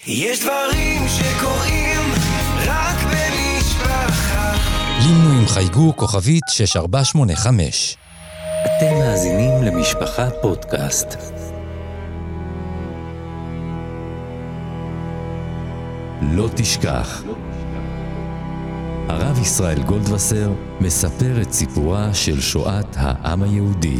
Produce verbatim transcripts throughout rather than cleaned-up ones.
יש דברים שקורים רק במשפחה. לינו עם חייגו כוכבית שש ארבע שמונה חמש. אתם מאזינים למשפחה פודקאסט. לא תשכח. הרב ישראל גולדווסר מספר את סיפורה של שואת העם היהודי.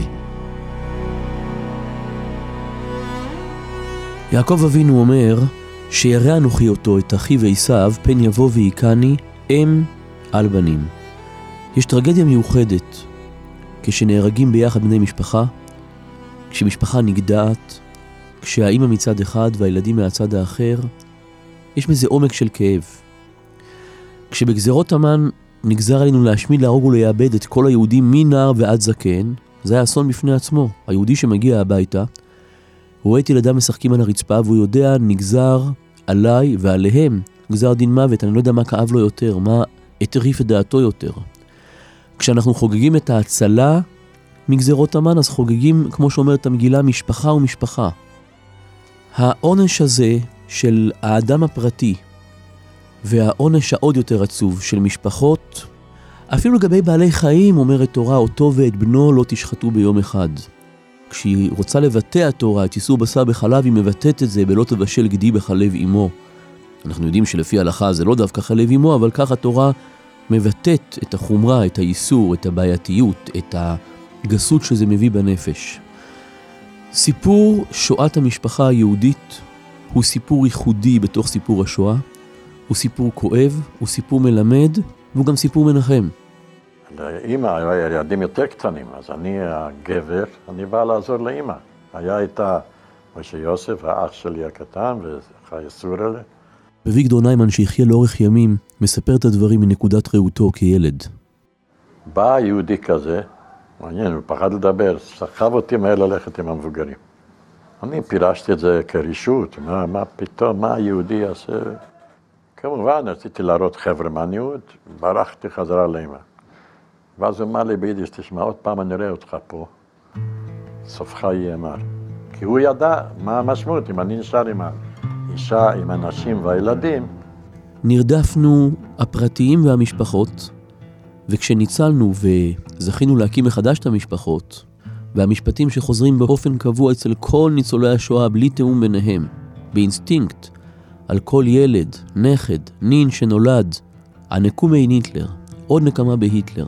יעקב אבינו אומר, שירא אנוכי אותו את אחיו עשיו, פן יבוא ויקני אם על בנים. יש טרגדיה מיוחדת כשנהרגים ביחד בני משפחה, כשמשפחה נגדעת, כשהאמא מצד אחד והילדים מהצד האחר, יש מזה עומק של כאב. כשבגזרות המן נגזר עלינו להשמיד, להרוג ולייאבד את כל היהודים מנער ועד זקן, זה היה אסון בפני עצמו. היהודי שמגיע הביתה, הוא רואה את ילדיו משחקים על הרצפה, והוא יודע, נגזר עליי ועליהם גזר דין מוות. אני לא יודע מה כאב לו יותר, מה הטריף את דעתו יותר. כשאנחנו חוגגים את ההצלה מגזרות המן, אז חוגגים, כמו שאומרת המגילה, משפחה ומשפחה. העונש הזה של האדם הפרטי, והעונש העוד יותר עצוב של משפחות, אפילו לגבי בעלי חיים, אומרת תורה, אותו ואת בנו לא תשחטו ביום אחד. כשהיא רוצה לבטא התורה את איסור בשר בחלב, היא מבטאת את זה בלא תבשל גדי בחלב אמו. אנחנו יודעים שלפי ההלכה זה לא דווקא חלב אמו, אבל כך התורה מבטאת את החומרה, את האיסור, את הבעייתיות, את הגסות שזה מביא בנפש. סיפור שואת המשפחה היהודית הוא סיפור ייחודי בתוך סיפור השואה, הוא סיפור כואב, הוא סיפור מלמד, והוא גם סיפור מנחם. לאמא היה ילדים יותר קטנים, אז אני הגבר, אני בא לעזור לאמא. היה איתה משה יוסף, האח שלי הקטן, וחי סורלה. אביגדור ניימן, שיחיה לאורך ימים, מספר את הדברים מנקודת ראותו כילד. בא יהודי כזה, מעניין, הוא פחד לדבר, סחב אותי מהר ללכת עם המבוגרים. אני פירשתי את זה כרישות, מה, מה פתאום, מה היהודי יעשה? כמובן, רציתי להראות חברמניות, ברחתי חזרה לאמא. ואז הוא אמר לי ביידיש, תשמע, עוד פעם אני רואה אותך פה, סופך יהיה מר. כי הוא ידע מה המשמעות, אם אני נשאר עם האישה, עם הנשים והילדים. נרדפנו הפרטיים והמשפחות, וכשניצלנו וזכינו להקים מחדש את המשפחות, והמשפטים שחוזרים באופן קבוע אצל כל ניצולי השואה בלי תאום ביניהם, באינסטינקט, על כל ילד, נכד, נין שנולד, הנקומי היטלר, עוד נקמה בהיטלר.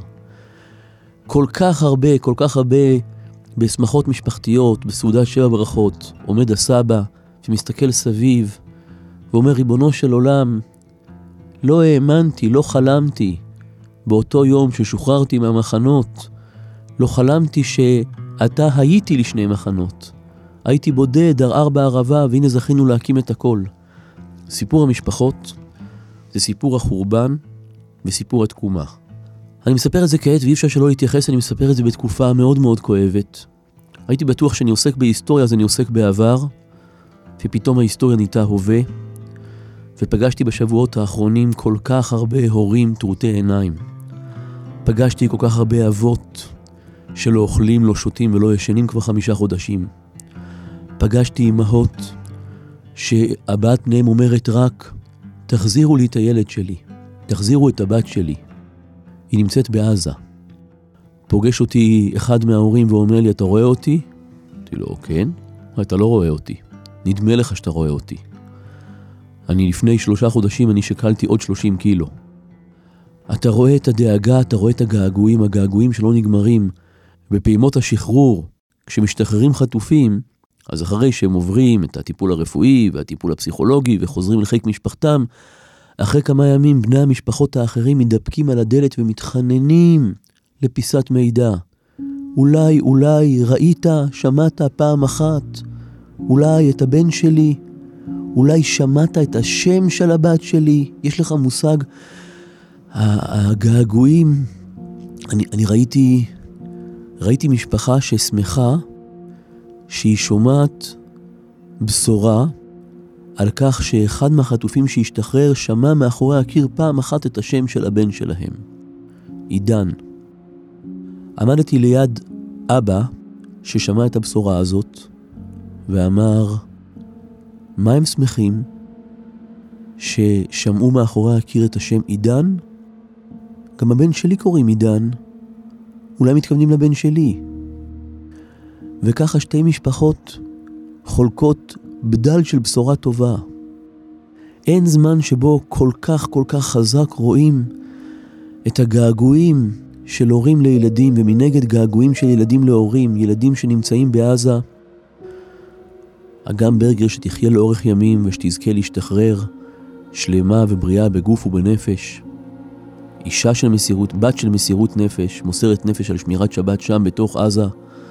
כל כך הרבה, כל כך הרבה בשמחות משפחתיות, בסעודת שבע ברכות, עומד הסבא שמסתכל סביב ואומר, ריבונו של עולם, לא האמנתי, לא חלמתי באותו יום ששוחררתי מהמחנות, לא חלמתי שאתה הייתי לשני מחנות. הייתי בודד, ערער בערבה, והנה זכינו להקים את הכל. סיפור המשפחות זה סיפור החורבן וסיפור התקומה. אני מספר את זה כעת ואי אפשר שלא להתייחס, אני מספר את זה בתקופה מאוד מאוד כואבת. הייתי בטוח שאני עוסק בהיסטוריה, אז אני עוסק בעבר, ופתאום ההיסטוריה נהייתה הווה, ופגשתי בשבועות האחרונים כל כך הרבה הורים טרוטי עיניים. פגשתי כל כך הרבה אבות שלא אוכלים, לא שותים ולא ישנים כבר חמישה חודשים. פגשתי אמהות שהבת בניהם אומרת רק, תחזירו לי את הילד שלי, תחזירו את הבת שלי. היא נמצאת בעזה. פוגש אותי אחד מההורים ואומר לי, אתה רואה אותי? אמרתי לו, כן. אתה לא רואה אותי. נדמה לך שאתה רואה אותי. אני לפני שלושה חודשים, אני שקלתי עוד שלושים קילו. אתה רואה את הדאגה, אתה רואה את הגעגועים, הגעגועים שלא נגמרים. בפעימות השחרור, כשמשתחררים חטופים, אז אחרי שהם עוברים את הטיפול הרפואי והטיפול הפסיכולוגי וחוזרים לחיק משפחתם, אחרי כמה ימים בני המשפחות האחרים מדפקים על הדלת ומתחננים לפיסת מידע. אולי, אולי ראית, שמעת פעם אחת, אולי את הבן שלי, אולי שמעת את השם של הבת שלי, יש לך מושג, הגעגועים. אני, אני ראיתי, ראיתי משפחה ששמחה, שהיא שומעת בשורה, על כך שאחד מהחטופים שהשתחרר שמע מאחורי הקיר פעם אחת את השם של הבן שלהם, עידן. עמדתי ליד אבא ששמע את הבשורה הזאת ואמר, מה הם שמחים? ששמעו מאחורי הקיר את השם עידן. גם הבן שלי קוראים עידן, אולי מתכוונים לבן שלי. וככה שתי משפחות חולקות בדל של בשורה טובה. אין זמן שבו כל כך כל כך חזק רואים את הגעגועים של הורים לילדים, ומנגד געגועים של ילדים להורים, ילדים שנמצאים בעזה. אגם ברגר, שתחיה לאורך ימים ושתזכה להשתחרר שלמה ובריאה בגוף ובנפש. אישה של מסירות, בת של מסירות נפש, מוסרת נפש על שמירת שבת שם בתוך עזה.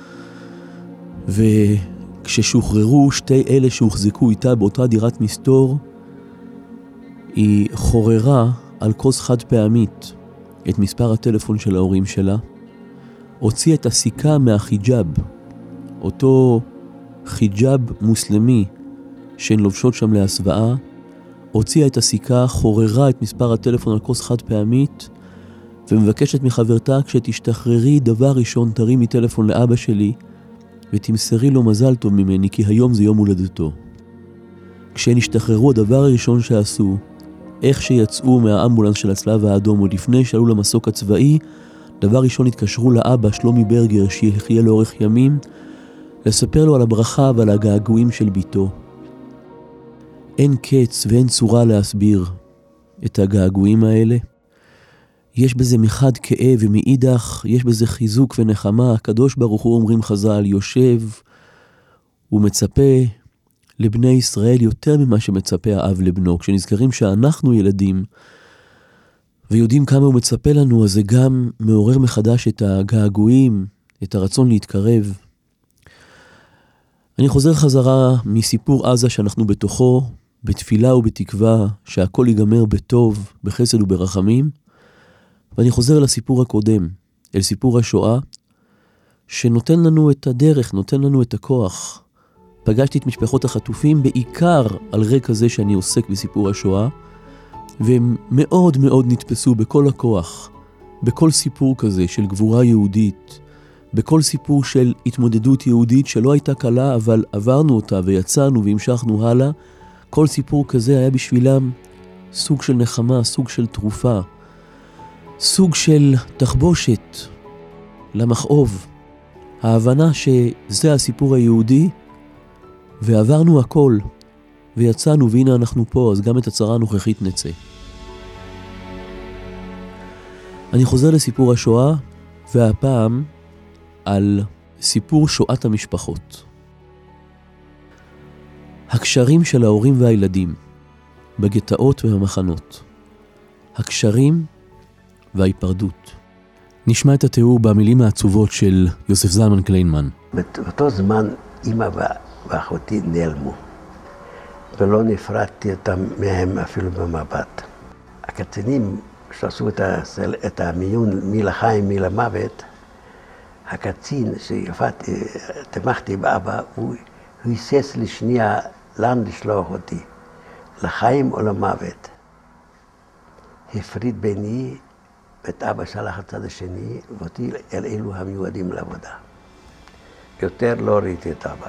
וכששוחררו שתי אלה שהוחזקו איתה באותה דירת מסתור, היא חוררה על כוס חד פעמית את מספר הטלפון של ההורים שלה, הוציאה את הסיכה מהחיג'אב, אותו חיג'אב מוסלמי שהן לובשות שם להסוואה, הוציאה את הסיכה, חוררה את מספר הטלפון על כוס חד פעמית, ומבקשת מחברתה, כשתשתחררי דבר ראשון תרימי טלפון לאבא שלי, ותמסרי לו מזל טוב ממני, כי היום זה יום הולדתו. כשהן השתחררו, הדבר הראשון שעשו, איך שיצאו מהאמבולנס של הצלב האדום, עוד לפני שעלו למסוק הצבאי, דבר ראשון התקשרו לאבא, שלומי ברגר, שיחיה לאורך ימים, לספר לו על הברכה ועל הגעגועים של ביתו. אין קץ ואין צורה להסביר את הגעגועים האלה. יש בזה מחד כאב, ומאידך יש בזה חיזוק ונחמה. הקדוש ברוך הוא, אומרים חז"ל, יושב ומצפה לבני ישראל יותר ממה שמצפה האב לבנו. כשנזכרים שאנחנו ילדים ויודעים כמה הוא מצפה לנו, אז זה גם מעורר מחדש את הגעגועים, את הרצון להתקרב. אני חוזר חזרה מסיפור עזה שאנחנו בתוכו, בתפילה ובתקווה שהכל ייגמר בטוב, בחסד וברחמים, ואני חוזר לסיפור הקודם, אל סיפור השואה, שנותן לנו את הדרך, נותן לנו את הכוח. פגשתי את משפחות החטופים בעיקר על רקע זה שאני עוסק בסיפור השואה, והם מאוד מאוד נתפסו בכל הכוח, בכל סיפור כזה של גבורה יהודית, בכל סיפור של התמודדות יהודית שלא הייתה קלה, אבל עברנו אותה ויצאנו והמשכנו הלאה. כל סיפור כזה היה בשבילם סוג של נחמה, סוג של תרופה, סוג של תחבושת למכאוב. ההבנה שזה הסיפור היהודי, ועברנו הכל, ויצאנו, והנה אנחנו פה, אז גם את הצרה הנוכחית נצא. אני חוזר לסיפור השואה, והפעם על סיפור שואת המשפחות. הקשרים של ההורים והילדים, בגטאות ובמחנות. הקשרים וההיפרדות. נשמע את התיאור במילים העצובות של יוסף זלמן קליינמן. באותו זמן אמא ואחותי נעלמו, ולא נפרדתי אותם מהם אפילו במבט. הקצינים שעשו את, הסל, את המיון מי לחיים מי למוות, הקצין שתמכתי באבא, הוא היסס לי שנייה לאן לשלוח אותי, לחיים או למוות. הפריד ביני ואת אבא שלח לצד השני, ואותי אל אלו המיועדים לעבודה. יותר לא ראיתי את אבא.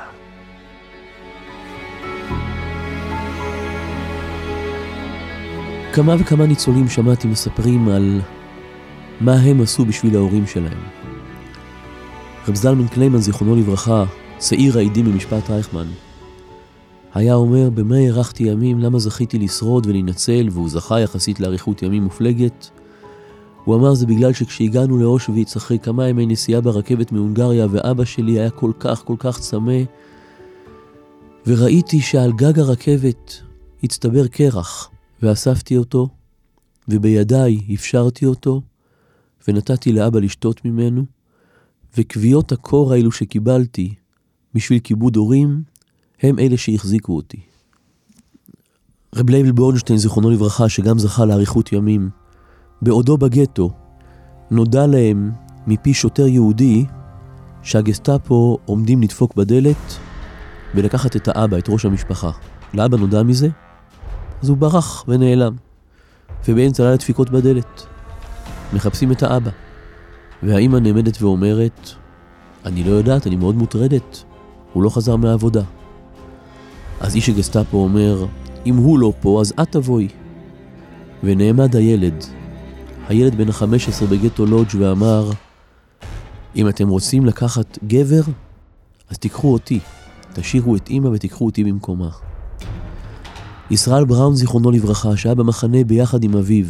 כמה וכמה ניצולים שמעתי מספרים על מה הם עשו בשביל ההורים שלהם. רב זלמן קליינמן, זיכרונו לברכה, צעיר העידים במשפט רייכמן, היה אומר, במה הארכתי ימים, למה זכיתי לשרוד ולהינצל, והוא זכה יחסית לאריכות ימים מופלגת. הוא אמר, זה בגלל שכשהגענו לאושוויץ אחרי כמה ימי נסיעה ברכבת מהונגריה, ואבא שלי היה כל כך כל כך צמא, וראיתי שעל גג הרכבת הצטבר קרח, ואספתי אותו, ובידיי אפשרתי אותו, ונתתי לאבא לשתות ממנו, וקביעות הקור האלו שקיבלתי בשביל כיבוד הורים, הם אלה שהחזיקו אותי. רב לייבל בורנשטיין, זיכרונו לברכה, שגם זכה לאריכות ימים, בעודו בגטו, נודע להם מפי שוטר יהודי, שהגסטאפו עומדים לדפוק בדלת, ולקחת את האבא, את ראש המשפחה. לאבא נודע מזה, אז הוא ברח ונעלם. ובאמצע לילה דפיקות בדלת, מחפשים את האבא. והאמא נעמדת ואומרת, אני לא יודעת, אני מאוד מוטרדת, הוא לא חזר מהעבודה. אז איש הגסטאפו אומר, אם הוא לא פה, אז את תבואי. ונעמד הילד, הילד בן ה-חמש עשרה בגטו לודג' ואמר, אם אתם רוצים לקחת גבר, אז תיקחו אותי, תשאירו את אמא ותיקחו אותי במקומה. ישראל בראון זיכרונו לברכה, שהיה במחנה ביחד עם אביו,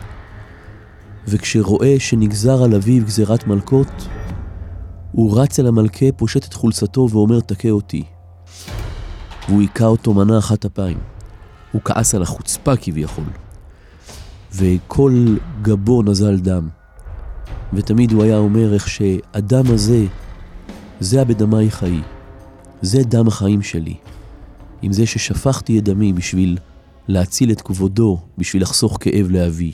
וכשרואה שנגזר על אביו גזירת מלכות, הוא רץ אל המלכה, פושט את חולצתו ואומר תכה אותי. והוא היכה אותו מנה אחת אפיים. הוא כעס על החוצפה כביכול. וכל גבו נזל דם. ותמיד הוא היה אומר איך שהדם הזה, זה הבדמי חיי. זה דם החיים שלי. עם זה ששפכתי את דמי בשביל להציל את כבודו, בשביל לחסוך כאב לאבי.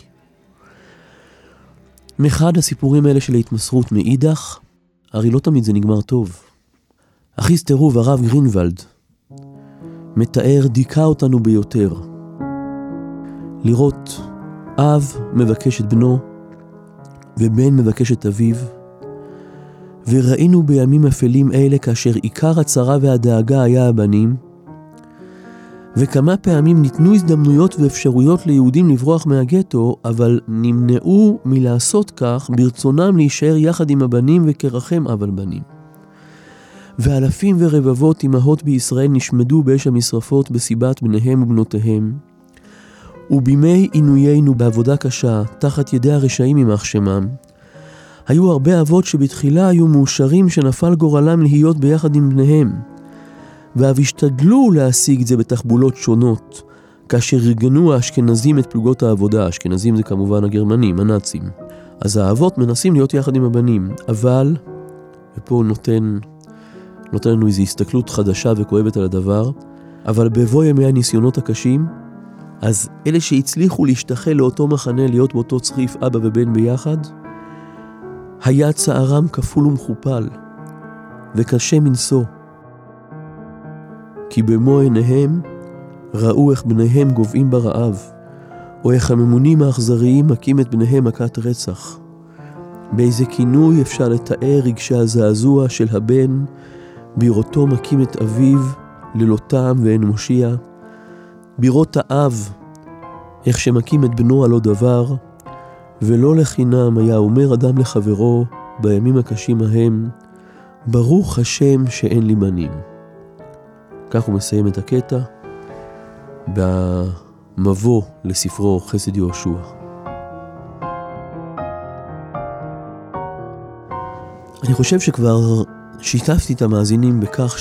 מאחד הסיפורים האלה של ההתמסרות מאידך, הרי לא תמיד זה נגמר טוב. אחיס תירוב הרב גרינוולד מתאר דיכה אותנו ביותר. לראות אב מבקש את בנו ובן מבקש את אביו, וראינו בימים אפלים אלה כאשר עיקר הצרה והדאגה היה הבנים, וכמה פעמים ניתנו הזדמנויות ואפשרויות ליהודים לברוח מהגטו, אבל נמנעו מלעשות כך ברצונם להישאר יחד עם הבנים וכרחם אב על בנים. ואלפים ורבבות אמהות בישראל נשמדו באש המשרפות בסיבת בניהם ובנותיהם, ובימי עינויינו בעבודה קשה תחת ידי הרשעים יימח שמם, היו הרבה אבות שבתחילה היו מאושרים שנפל גורלם להיות ביחד עם בניהם, ואף השתדלו להשיג את זה בתחבולות שונות, כאשר ארגנו האשכנזים את פלוגות העבודה. האשכנזים זה כמובן הגרמנים, הנאצים. אז האבות מנסים להיות יחד עם הבנים, אבל, ופה הוא נותן, נותן לנו איזו הסתכלות חדשה וכואבת על הדבר, אבל בבוא ימי הניסיונות הקשים, אז אלה שהצליחו להשתחל לאותו מחנה, להיות באותו צריף אבא ובן ביחד, היה צערם כפול ומכופל, וקשה מנשוא. כי במו עיניהם ראו איך בניהם גובעים ברעב, או איך הממונים האכזריים מכים את בניהם מכת רצח. באיזה כינוי אפשר לתאר רגשי הזעזוע של הבן, בראותו מכים את אביו ללא טעם ואין מושיע, בראות האב, איך שמכים את בנו על לא דבר, ולא לחינם היה אומר אדם לחברו בימים הקשים ההם, ברוך השם שאין לי בנים. כך הוא מסיים את הקטע במבוא לספרו חסד יהושע. אני חושב שכבר שיתפתי את המאזינים בכך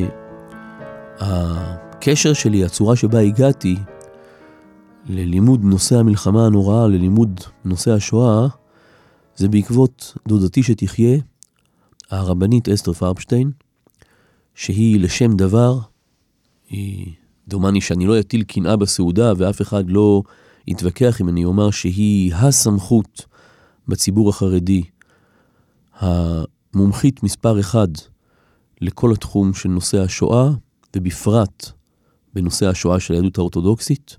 שהקשר שלי, הצורה שבה הגעתי ללימוד נושא המלחמה הנוראה, ללימוד נושא השואה, זה בעקבות דודתי שתחיה, הרבנית אסתר פרבשטיין, שהיא לשם דבר, היא דומני שאני לא יטיל קנאה בסעודה, ואף אחד לא יתווכח אם אני אומר שהיא הסמכות בציבור החרדי, המומחית מספר אחד לכל התחום של נושא השואה, ובפרט בנושא השואה של היהדות האורתודוקסית.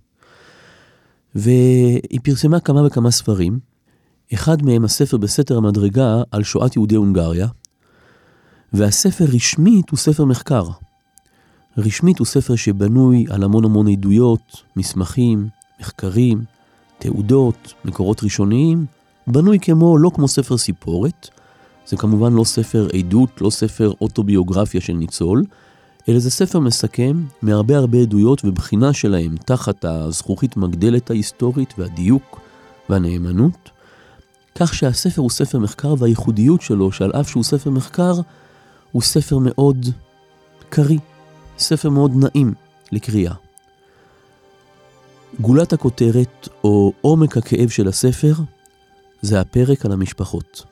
והיא פרסמה כמה וכמה ספרים, אחד מהם הספר בסתר המדרגה על שואת יהודי הונגריה, והספר רשמית הוא ספר מחקר. רשמית הוא ספר שבנוי על המון המון עדויות, מסמכים, מחקרים, תעודות, מקורות ראשוניים, בנוי כמו, לא כמו ספר סיפורת, זה כמובן לא ספר עדות, לא ספר אוטוביוגרפיה של ניצול, אלא זה ספר מסכם מהרבה הרבה עדויות ובחינה שלהם תחת הזכוכית מגדלת ההיסטורית והדיוק והנאמנות, כך שהספר הוא ספר מחקר, והייחודיות שלו, שעל אף שהוא ספר מחקר, הוא ספר מאוד קרי, ספר מאוד נעים לקריאה. גולת הכותרת או עומק הכאב של הספר זה הפרק על המשפחות.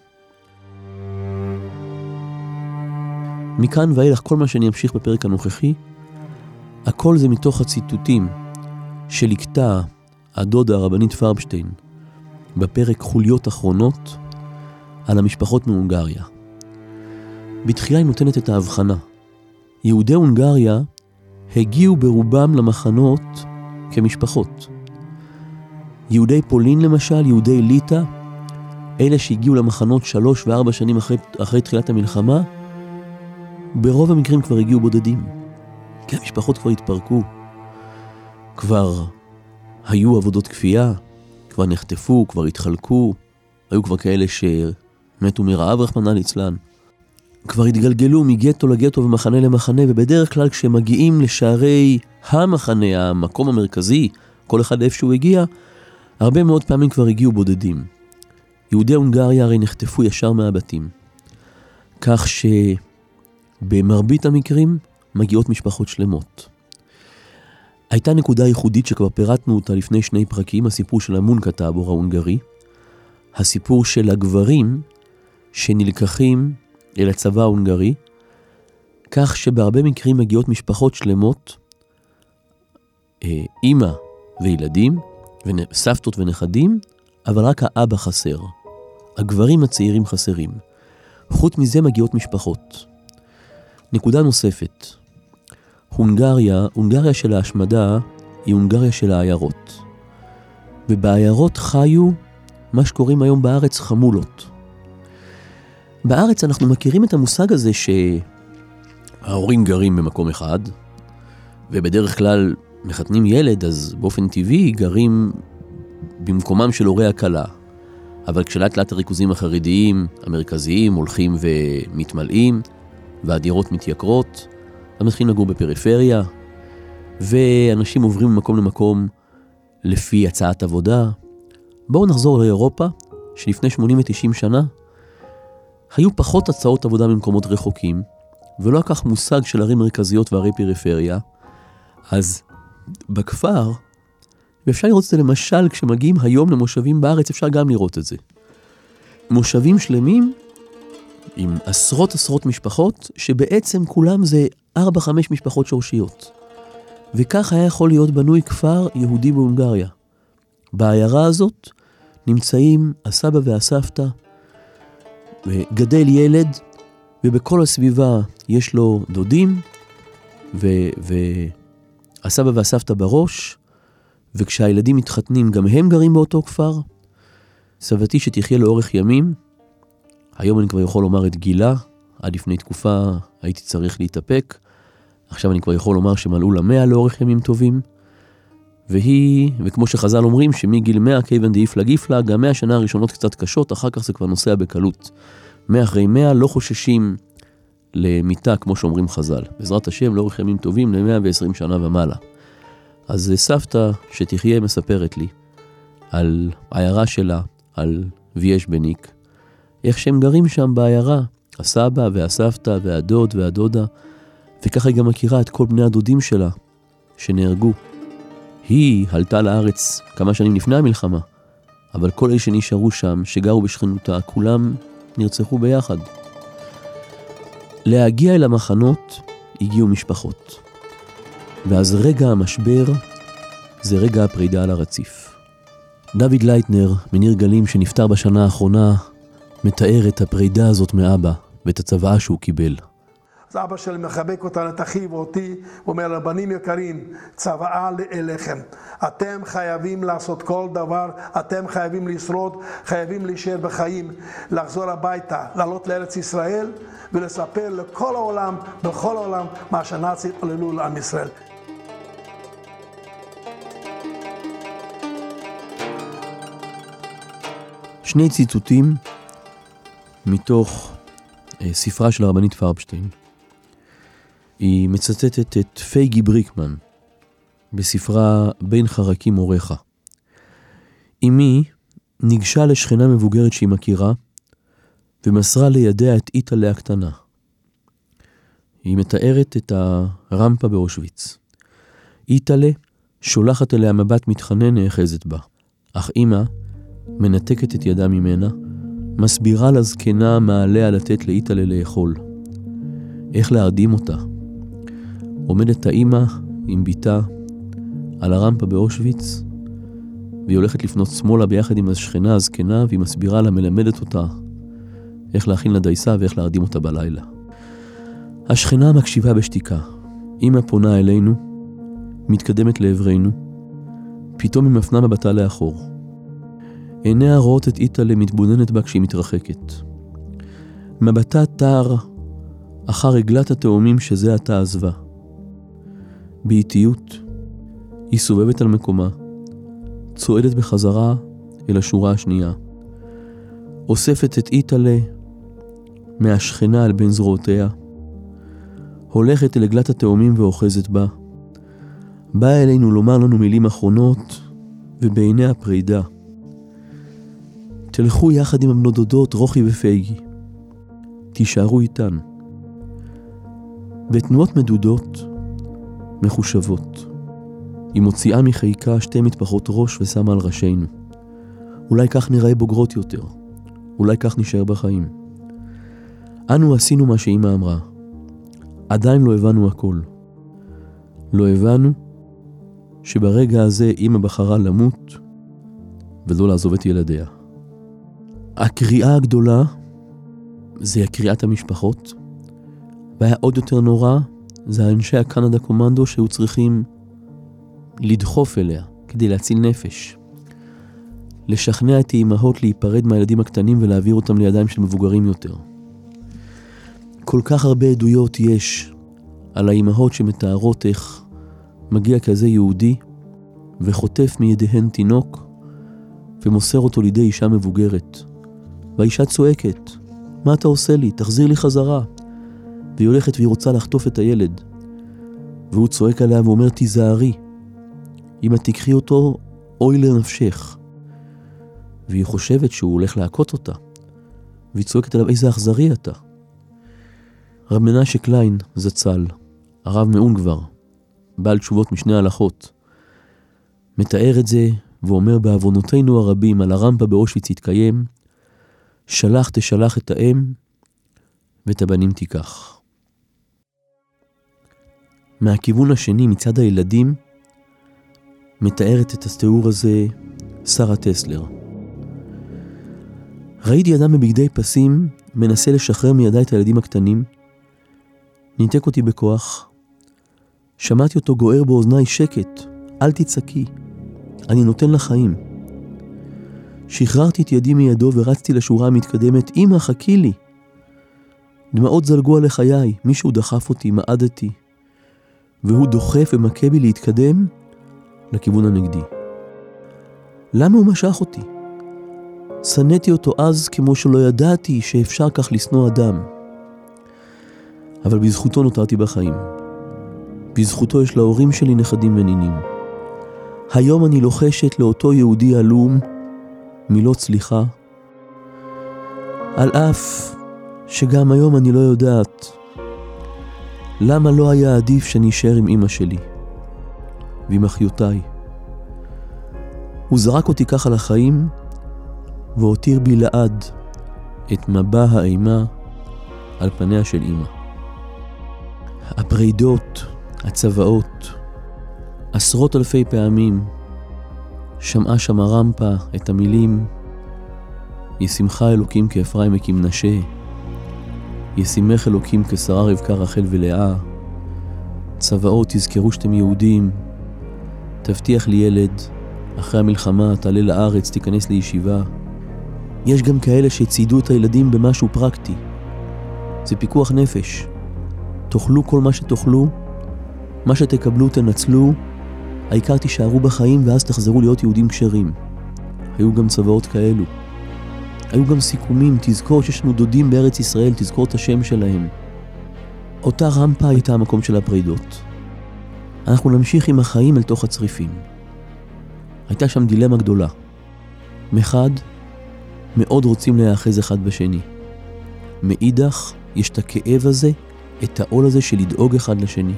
מכאן ואילך כל מה שאני אמשיך בפרק הנוכחי, הכל זה מתוך הציטוטים שלקטה הדודה הרבנית פרבשטיין בפרק חוליות אחרונות על המשפחות מהונגריה. בתחילה היא נותנת את ההבחנה. יהודי הונגריה הגיעו ברובם למחנות כמשפחות. יהודי פולין למשל, יהודי ליטא, אלה שהגיעו למחנות שלוש וארבע שנים אחרי, אחרי תחילת המלחמה, ברוב המקרים כבר הגיעו בודדים, כי המשפחות כבר התפרקו. כבר היו עבודות כפייה, כבר נחטפו, כבר התחלקו, היו כבר כאלה שמתו מרעב רחמנא ליצלן. כבר התגלגלו מגטו לגטו ומחנה למחנה, ובדרך כלל כשהם מגיעים לשערי המחנה, המקום המרכזי, כל אחד איפה שהוא הגיע, הרבה מאוד פעמים כבר הגיעו בודדים. יהודי הונגריה הרי נחטפו ישר מהבתים. כך שבמרבית המקרים מגיעות משפחות שלמות. הייתה נקודה ייחודית שכבר פירטנו אותה לפני שני פרקים, הסיפור של המונקטאבור ההונגרי, הסיפור של הגברים שנלקחים אל הצבא ההונגרי, כך שבהרבה מקרים מגיעות משפחות שלמות, אמא וילדים, סבתות ונכדים, אבל רק האבא חסר. הגברים הצעירים חסרים. חוץ מזה מגיעות משפחות. נקודה נוספת. הונגריה, הונגריה של ההשמדה, היא הונגריה של העיירות. ובעיירות חיו מה שקוראים היום בארץ חמולות. בארץ אנחנו מכירים את המושג הזה שההורים גרים במקום אחד, ובדרך כלל מחתנים ילד, אז באופן טבעי גרים במקומם של הורי הכלה. אבל כשלאט לאט הריכוזים החרדיים המרכזיים הולכים ומתמלאים, והדירות מתייקרות, הם מתחילים לגור בפריפריה, ואנשים עוברים ממקום למקום לפי הצעת עבודה. בואו נחזור לאירופה, שלפני שמונים ותשעים שנה, היו פחות הצעות עבודה ממקומות רחוקים, ולא לקח מושג של ערים מרכזיות וערי פריפריה. אז בכפר, ואפשר לראות את זה למשל, כשמגיעים היום למושבים בארץ, אפשר גם לראות את זה. מושבים שלמים, עם עשרות עשרות משפחות, שבעצם כולם זה ארבע חמש משפחות שורשיות. וכך היה יכול להיות בנוי כפר יהודי בהונגריה. בעיירה הזאת נמצאים הסבא והסבתא, וגדל ילד, ובכל הסביבה יש לו דודים, והסבא והסבתא בראש, וכשהילדים מתחתנים גם הם גרים באותו כפר. סבתי שתחיה לאורך ימים, היום אני כבר יכול לומר את גילה, עד לפני תקופה הייתי צריך להתאפק, עכשיו אני כבר יכול לומר שמלאו לה מאה לאורך ימים טובים, והיא, וכמו שחז"ל אומרים, שמגיל מאה כיוון דאיפלג איפלג, גם מאה שנה הראשונות קצת קשות, אחר כך זה כבר נוסע בקלות. מאה אחרי מאה לא חוששים למיטה, כמו שאומרים חז"ל. בעזרת השם, לאורך ימים טובים, ל-מאה ועשרים שנה ומעלה. אז סבתא שתחיה מספרת לי על העיירה שלה, על ויאשבניק, איך שהם גרים שם בעיירה, הסבא והסבתא והדוד והדודה, וככה היא גם מכירה את כל בני הדודים שלה שנהרגו. היא עלתה לארץ כמה שנים לפני המלחמה, אבל כל אלה שנשארו שם, שגרו בשכנותה, כולם נרצחו ביחד. להגיע אל המחנות הגיעו משפחות. ואז רגע המשבר זה רגע הפרידה על הרציף. דוד לייטנר, מניר גלים שנפטר בשנה האחרונה, מתאר את הפרידה הזאת מאבא ואת הצוואה שהוא קיבל. אז אבא שלי מחבק אותנו, את אחיו ואותי, ואומר, לבנים יקרים, צוואה אליכם. אתם חייבים לעשות כל דבר, אתם חייבים לשרוד, חייבים להישאר בחיים, לחזור הביתה, לעלות לארץ ישראל, ולספר לכל העולם, בכל העולם, מה שהנאצים עוללו לעם ישראל. שני ציטוטים מתוך ספרה של הרבנית פרבשטיין. היא מצטטת את פייגי בריקמן בספרה בין חרקים אורך. אמי ניגשה לשכנה מבוגרת שהיא מכירה ומסרה לידיה את איטלה הקטנה. היא מתארת את הרמפה באושוויץ. איטלה שולחת אליה מבט מתחנן נאחזת בה, אך אמא מנתקת את ידה ממנה, מסבירה לזקנה מה עליה לתת לאיטלה לאכול. איך להרדים אותה. עומדת האמא עם ביתה על הרמפה באושוויץ, והיא הולכת לפנות שמאלה ביחד עם השכנה הזקנה, והיא מסבירה לה, מלמדת אותה איך להכין לדייסה ואיך להרדים אותה בלילה. השכנה מקשיבה בשתיקה. אמא פונה אלינו, מתקדמת לעברנו, פתאום היא מפנה מבטה לאחור. עיניה רואות את איטלה מתבוננת בה כשהיא מתרחקת. מבטה תר אחר רגלת התאומים שזה עתה עזבה. באיטיות היא סובבת על מקומה, צועדת בחזרה אל השורה השנייה, אוספת את איתלה מהשכנה על בין זרועותיה, הולכת אל עגלת התאומים ואוחזת בה, באה אלינו לומר לנו מילים אחרונות, ובעיני הפרידה. תלכו יחד עם המנודדות רוחי ופייגי, תישארו איתן. בתנועות מדודות, מחושבות, היא מוציאה מחיקה שתי מטפחות ראש ושמה על ראשינו. אולי כך נראה בוגרות יותר, אולי כך נשאר בחיים. אנו עשינו מה שאמא אמרה, עדיין לא הבנו הכל. לא הבנו שברגע הזה אמא בחרה למות ולא לעזוב את ילדיה. הקריאה הגדולה זה קריאת המשפחות, והיה עוד יותר נורא, זה האנשי הקנדה קומנדו שהיו צריכים לדחוף אליה כדי להציל נפש. לשכנע את האימהות להיפרד מהילדים הקטנים ולהעביר אותם לידיים של מבוגרים יותר. כל כך הרבה עדויות יש על האימהות שמתארות איך מגיע כזה יהודי וחוטף מידיהן תינוק ומוסר אותו לידי אישה מבוגרת. והאישה צועקת, מה אתה עושה לי? תחזיר לי חזרה. והיא הולכת והיא רוצה לחטוף את הילד. והוא צועק עליה ואומר, תיזהרי. אם את תקחי אותו, אוי לנפשך. והיא חושבת שהוא הולך להכות אותה. והיא צועקת עליו, איזה אכזרי אתה. רב מנשה קליין זצ"ל, הרב מאונגבר, בעל תשובות משני הלכות, מתאר את זה ואומר, בעוונותינו הרבים על הרמפה באושוויץ יתקיים, שלח תשלח את האם ואת הבנים תיקח. מהכיוון השני, מצד הילדים, מתארת את התיאור הזה שרה טסלר. ראיתי אדם בבגדי פסים מנסה לשחרר מידי את הילדים הקטנים, ניתק אותי בכוח, שמעתי אותו גוער באוזניי, שקט, אל תצעקי, אני נותן לחיים. שחררתי את ידי מידו ורצתי לשורה המתקדמת, אמא חכי לי. דמעות זלגו על חיי, מישהו דחף אותי, מעדתי, והוא דוחף ומכה בי להתקדם לכיוון הנגדי. למה הוא משך אותי? שנאתי אותו אז כמו שלא ידעתי שאפשר כך לשנוא אדם. אבל בזכותו נותרתי בחיים. בזכותו יש להורים שלי נכדים ונינים. היום אני לוחשת לאותו יהודי עלום מילות סליחה, על אף שגם היום אני לא יודעת למה לא היה עדיף שאני אשאר עם אמא שלי ועם אחיותיי. הוא זרק אותי ככה לחיים והותיר בי לעד את מבע האימה על פניה של אמא. הפרידות, הצוואות, עשרות אלפי פעמים שמעה שם הרמפה את המילים, ישמחה אלוקים כאפרים וכמנשה, ישימך אלוקים כשרה רבקה רחל ולאה, צוואות תזכרו שאתם יהודים, תבטיח לי ילד, אחרי המלחמה תעלה לארץ, תיכנס לישיבה. יש גם כאלה שציידו את הילדים במשהו פרקטי, זה פיקוח נפש. תאכלו כל מה שתאכלו, מה שתקבלו תנצלו, העיקר תישארו בחיים ואז תחזרו להיות יהודים כשרים. היו גם צוואות כאלו. היו גם סיכומים, תזכור שיש לנו דודים בארץ ישראל, תזכור את השם שלהם. אותה רמפה הייתה המקום של הפרידות. אנחנו נמשיך עם החיים אל תוך הצריפים. הייתה שם דילמה גדולה. מחד, מאוד רוצים להיאחז אחד בשני. מאידך, יש את הכאב הזה, את העול הזה של לדאוג אחד לשני.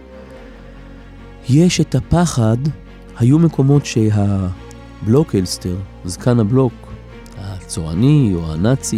יש את הפחד, היו מקומות שהבלוקלסטר, זקן הבלוק, הצורני או הנאצי,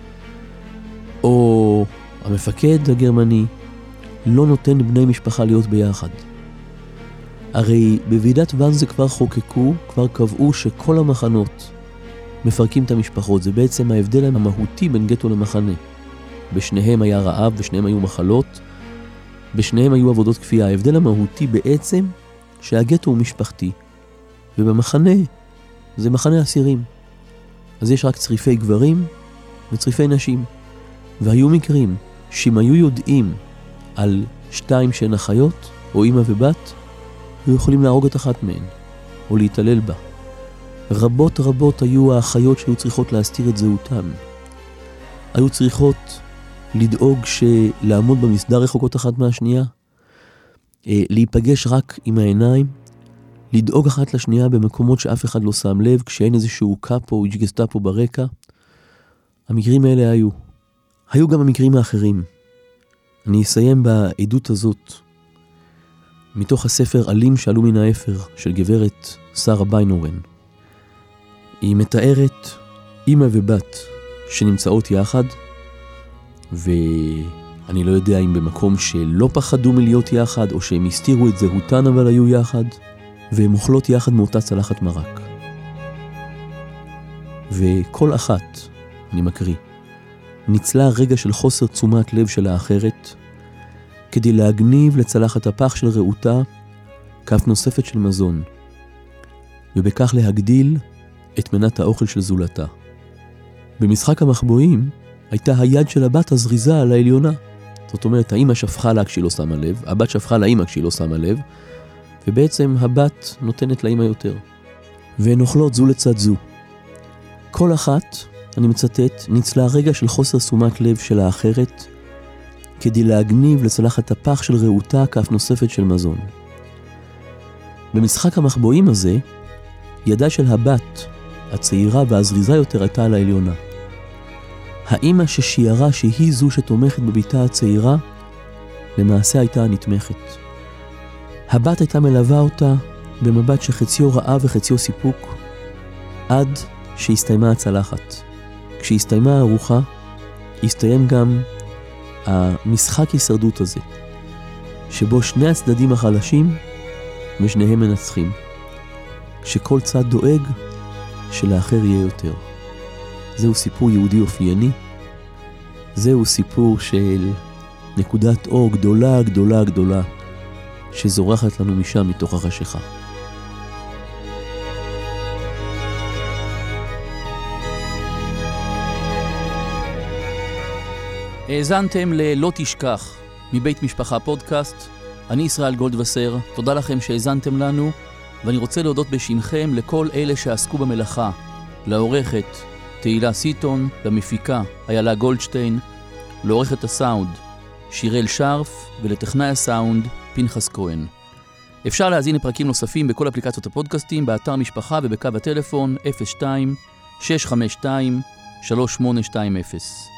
או המפקד הגרמני, לא נותן בני משפחה להיות ביחד. הרי בוועידת ואן זה כבר חוקקו, כבר קבעו שכל המחנות מפרקים את המשפחות. זה בעצם ההבדל המהותי בין גטו למחנה. בשניהם היה רעב, בשניהם היו מחלות, בשניהם היו עבודות כפייה. ההבדל המהותי בעצם שהגטו הוא משפחתי, ובמחנה זה מחנה אסירים. אז יש רק צריפי גברים וצריפי נשים. והיו מקרים שאם היו יודעים על שתיים שהן אחיות, או אמא ובת, היו יכולים להרוג את אחת מהן, או להתעלל בה. רבות רבות היו האחיות שהיו צריכות להסתיר את זהותן. היו צריכות לדאוג שלעמוד במסדר רחוקות אחת מהשנייה, להיפגש רק עם העיניים, לדאוג אחת לשנייה במקומות שאף אחד לא שם לב, כשאין איזשהו קאפו או ג'גסטאפו ברקע. המקרים האלה היו. היו גם המקרים האחרים. אני אסיים בעדות הזאת, מתוך הספר עלים שעלו מן האפר של גברת שרה ביינורן. היא מתארת אמא ובת שנמצאות יחד, ואני לא יודע אם במקום שלא פחדו מלהיות יחד, או שהם הסתירו את זהותן אבל היו יחד, והן אוכלות יחד מאותה צלחת מרק. וכל אחת, אני מקריא, ניצלה רגע של חוסר תשומת לב של האחרת, כדי להגניב לצלחת הפח של רעותה כף נוספת של מזון, ובכך להגדיל את מנת האוכל של זולתה. במשחק המחבואים הייתה היד של הבת הזריזה על העליונה. זאת אומרת, האמא שפכה לה כשהיא לא שמה לב, הבת שפכה לאמא כשהיא לא שמה לב, ובעצם הבת נותנת לאמא יותר. והן אוכלות זו לצד זו. כל אחת, אני מצטט, ניצלה רגע של חוסר תשומת לב של האחרת, כדי להגניב לצלחת הפח של רעותה כף נוספת של מזון. במשחק המחבואים הזה, ידה של הבת, הצעירה והזריזה יותר, הייתה על העליונה. האמא ששיערה שהיא זו שתומכת בביתה הצעירה, למעשה הייתה הנתמכת. הבת הייתה מלווה אותה במבט שחציו רעה וחציו סיפוק, עד שהסתיימה הצלחת. כשהסתיימה הארוחה, הסתיים גם המשחק הישרדות הזה, שבו שני הצדדים החלשים ושניהם מנצחים, כשכל צד דואג שלאחר יהיה יותר. זהו סיפור יהודי אופייני, זהו סיפור של נקודת אור גדולה גדולה גדולה, שזורחת לנו משם מתוך החשיכה. האזנתם ל"לא תשכח" מבית משפחה פודקאסט. אני ישראל גולדווסר, תודה לכם שהאזנתם לנו, ואני רוצה להודות בשמכם לכל אלה שעסקו במלאכה, לעורכת תהילה סיטון, למפיקה איילה גולדשטיין, לעורכת הסאונד שירל שרף, ולטכנאי הסאונד פנחס כהן. אפשר להזין לפרקים נוספים בכל אפליקציות הפודקאסטים, באתר משפחה ובקו הטלפון אפס שתיים שש חמש שתיים שלוש שמונה שתיים אפס.